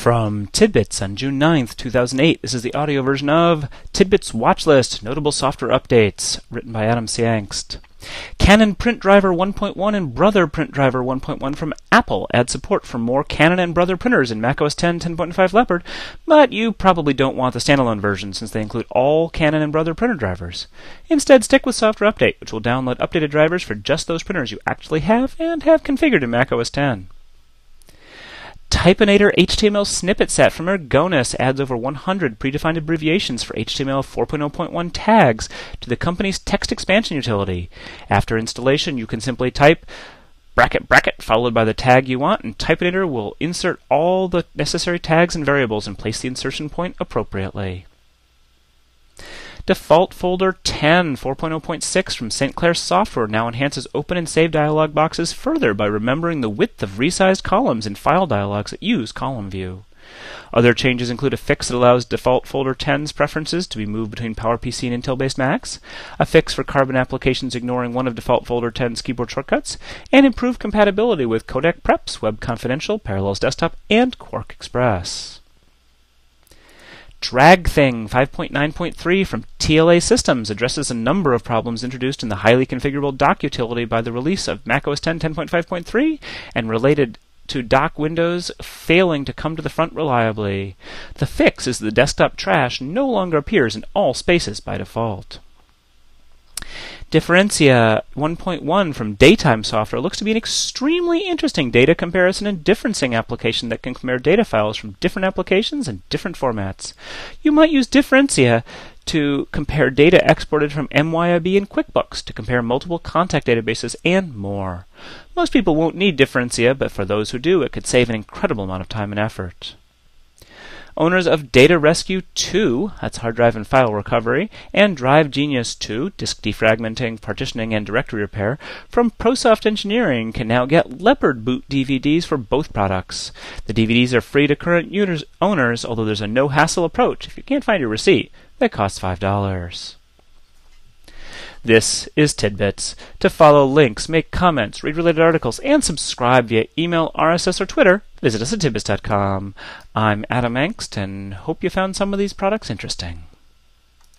From Tidbits on June 9th, 2008, this is the audio version of Tidbits Watchlist, Notable Software Updates, written by Adam C. Angst. Canon PrintDriver 1.1 and Brother PrintDriver 1.1 from Apple add support for more Canon and Brother printers in macOS 10 10.5 Leopard, but you probably don't want the standalone version since they include all Canon and Brother printer drivers. Instead, stick with Software Update, which will download updated drivers for just those printers you actually have and have configured in macOS 10. Typinator HTML snippet set from Ergonis adds over 100 predefined abbreviations for HTML 4.0.1 tags to the company's text expansion utility. After installation, you can simply type bracket bracket followed by the tag you want, and Typinator will insert all the necessary tags and variables and place the insertion point appropriately. Default Folder 10 4.0.6 from St. Clair Software now enhances open and save dialog boxes further by remembering the width of resized columns in file dialogs that use column view. Other changes include a fix that allows Default Folder 10's preferences to be moved between PowerPC and Intel-based Macs, a fix for Carbon applications ignoring one of Default Folder 10's keyboard shortcuts, and improved compatibility with Codec Preps, Web Confidential, Parallels Desktop, and Quark Express. DragThing 5.9.3 from TLA Systems addresses a number of problems introduced in the highly configurable dock utility by the release of macOS 10 10.5.3 and related to dock windows failing to come to the front reliably. The fix is the desktop trash no longer appears in all spaces by default. Differentia 1.1 from Daytime Software looks to be an extremely interesting data comparison and differencing application that can compare data files from different applications and different formats. You might use Differentia to compare data exported from MYOB and QuickBooks, to compare multiple contact databases, and more. Most people won't need Differentia, but for those who do, it could save an incredible amount of time and effort. Owners of Data Rescue 2, that's hard drive and file recovery, and Drive Genius 2, disk defragmenting, partitioning, and directory repair, from ProSoft Engineering can now get Leopard boot DVDs for both products. The DVDs are free to current owners, although there's a no-hassle approach if you can't find your receipt. That costs $5. This is Tidbits. To follow links, make comments, read related articles, and subscribe via email, RSS, or Twitter, visit us at tidbits.com. I'm Adam Angst, and hope you found some of these products interesting.